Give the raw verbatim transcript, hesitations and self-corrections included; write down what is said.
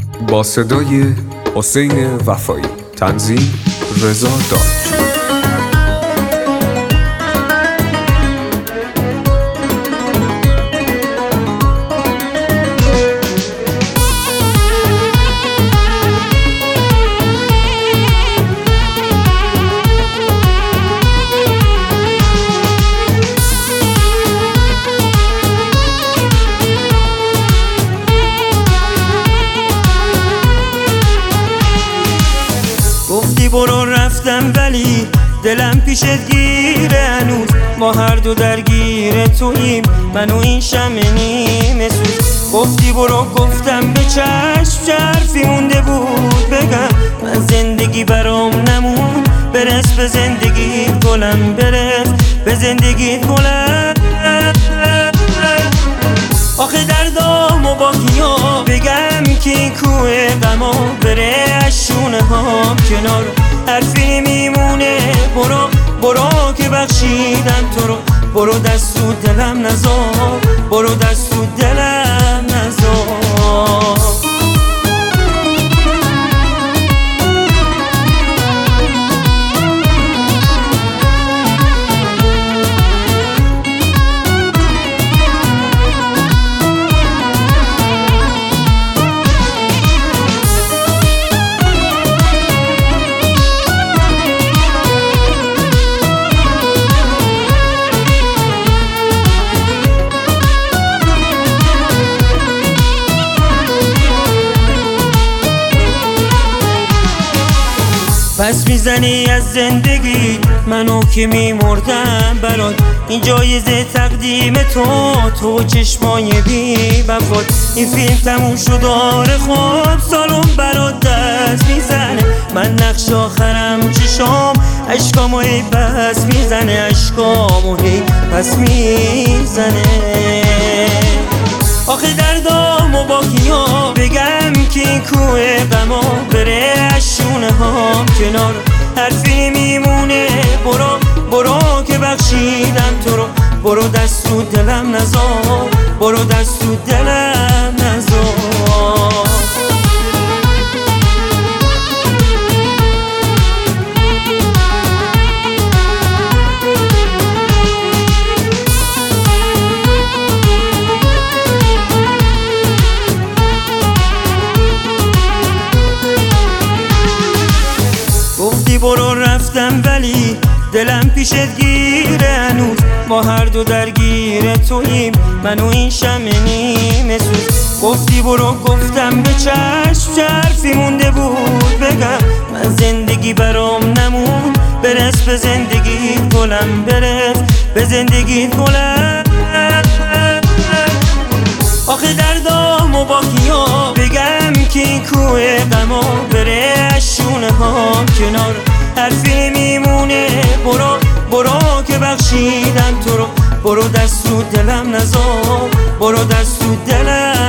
با صدای حسین وفایی، تنظیم رضا داج. گفتی برو رفتم ولی دلم پیشت گیره هنوز، ما هر دو درگیر توییم من و این شمع نیمه سوز. گفتی برو گفتم به چشم، حرفی مونده بود بگم من زندگی برام نمون. برس به زندگی گلم، برس به زندگی گلم. آخه دردامو با کیا بگم که این کوه غما بره از شونه هام کنار، حرفی میمونه. برو برو که بخشیدم تو رو، برو دست تو دلم نذار، برو دست تو دلم نذار. پس میزنی از زندگی منو که میمردم برات، این جایزه تقدیم تو، تو چشمای بی وفات. این فیلم تموم شد آره خوب، سالون برات دست میزنه، من نقش آخرم چشام، عشقامو هی پس میزنه، عشقامو هی پس میزنه. آخه دردامو با کیا بگم که این کوه غما بره از شونه هام کنار، حرفی میمونه. برو برو که بخشیدم تو رو، برو دست تو دلم نذار، برو دست تو دلم نذار. گفتی برو رفتم ولی دلم پیشت گیره هنوز، ما هر دو درگیر توییم من و این شمع نیمه سوز. گفتی برو گفتم به چشم، حرفی مونده بود بگم من زندگی برام نمون. برس به زندگی گلم، برس به زندگی گلم. آخه دردامو با کیا بگم که این کوه غما بره از شونه هام کنار، حرفی میمونه. برو برو که بخشیدم تو رو، برو دست تو دلم نذار، برو دست تو دلم